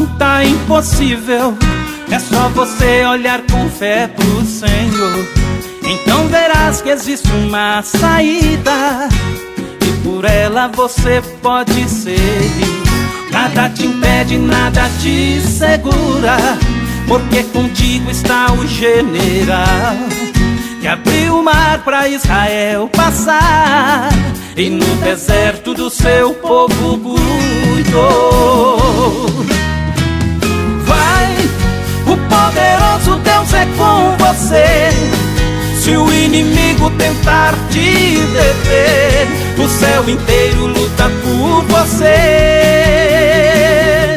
não tá impossível. É só você olhar com fé pro Senhor. Então verás que existe uma saída, e por ela você pode seguir. Nada te impede, nada te segura, porque contigo está o general que abriu o mar para Israel passar, e no deserto do seu povo cuidou. Vai, o poderoso Deus é com você. Se o inimigo tentar te deter, o céu inteiro luta por você.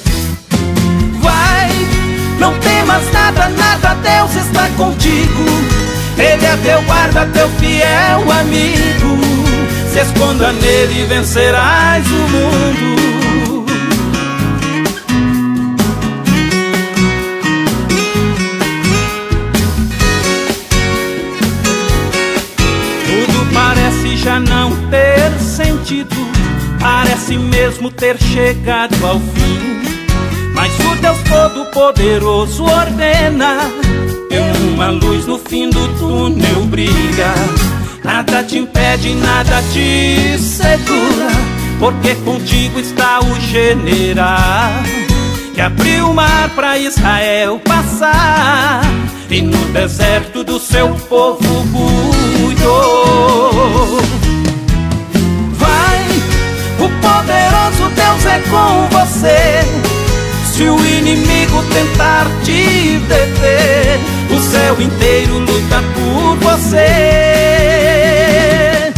Vai, não temas nada, nada, Deus está contigo. Ele é teu guarda, teu fiel amigo. Se esconda nele e vencerás o mundo. Tudo parece já não ter sentido, parece mesmo ter chegado ao fim. Mas o Deus Todo-Poderoso ordena, e uma luz no fim do túnel brilha. Nada te impede, nada te segura, porque contigo está o general que abriu o mar para Israel passar, e no deserto do seu povo cuidou. Vai, o poderoso Deus é com você. Se o inimigo tentar te deter, o céu inteiro luta por você.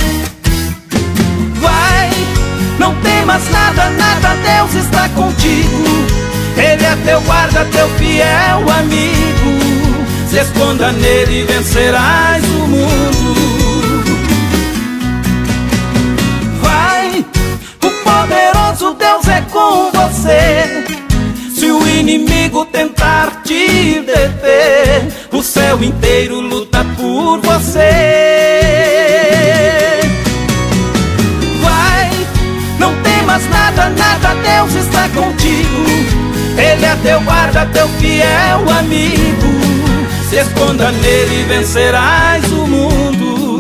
Vai, não temas nada, nada, Deus está contigo. Ele é teu guarda, teu fiel amigo. Se esconda nele e vencerás o mundo. Vai, o poderoso Deus é com você. Se o inimigo tentar te deter, o céu inteiro luta por você. Vai, não temas nada, nada, Deus está contigo. Ele é teu guarda, teu fiel amigo. Se esconda nele e vencerás o mundo.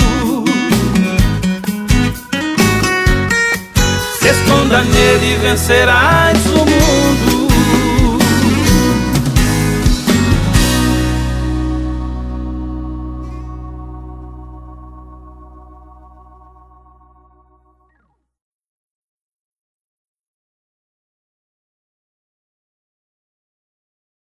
Se esconda nele e vencerás o mundo.